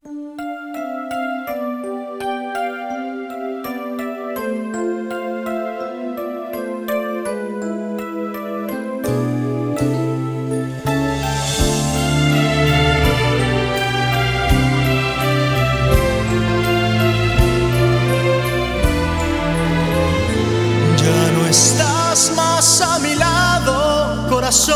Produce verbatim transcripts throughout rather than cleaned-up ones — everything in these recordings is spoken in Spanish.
Estás más a mi lado,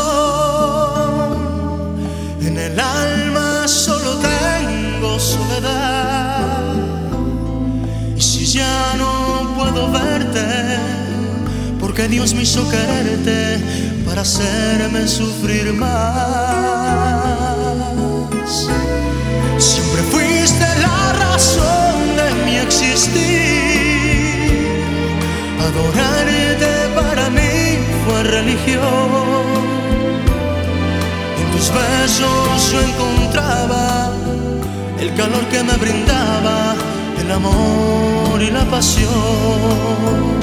corazón. En el alma solo tengo soledad. Y si ya no puedo verte, porque Dios me hizo quererte para hacerme sufrir más. Siempre fuiste la razón de mi existir. Adorarte para mí fue religión. En tus besos yo encontraba el calor que me brindaba el amor y la pasión.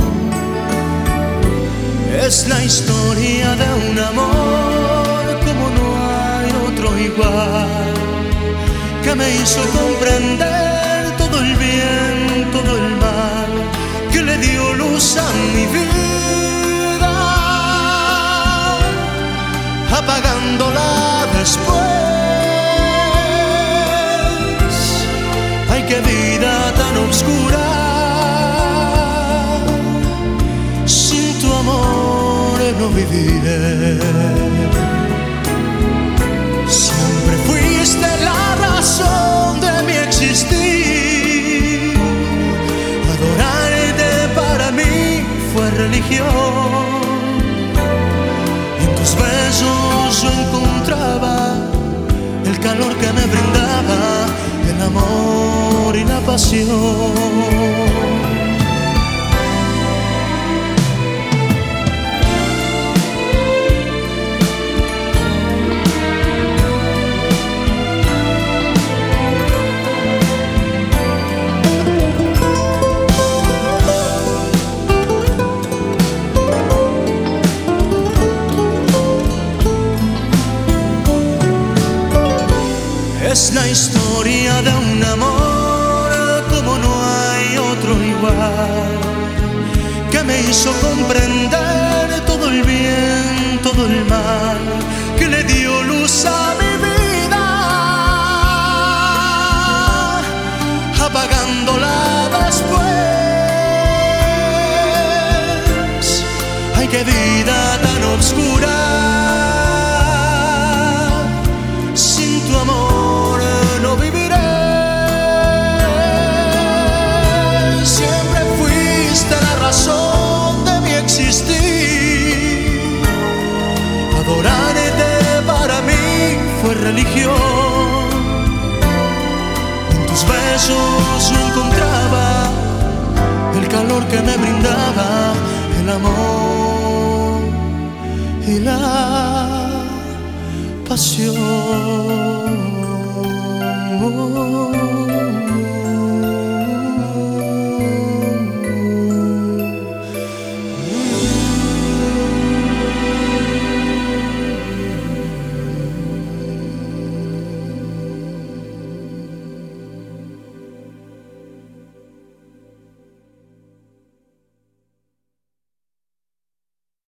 Es la historia de un amor como no hay otro igual, que me hizo comprender todo el bien, todo el mal, que le dio luz a mi vida, apagándola después. Ay, qué vida tan oscura, sin tu amor no viviré. Siempre fuiste la razón de mi existir. Adorarte para mí fue religión. En tus besos yo encontraba el calor que me brindaba el amor y la pasión. Es la historia de un amor como no hay otro igual, que me hizo comprender todo el bien, todo el mal, que le dio luz a mi vida, apagándola después. Ay, qué vida tan oscura, sin tu amor no viviré. Siempre fuiste la razón de mi existir. Adorarte para mí fue religión. En tus besos yo encontraba el calor que me brindaba el amor y la pasión.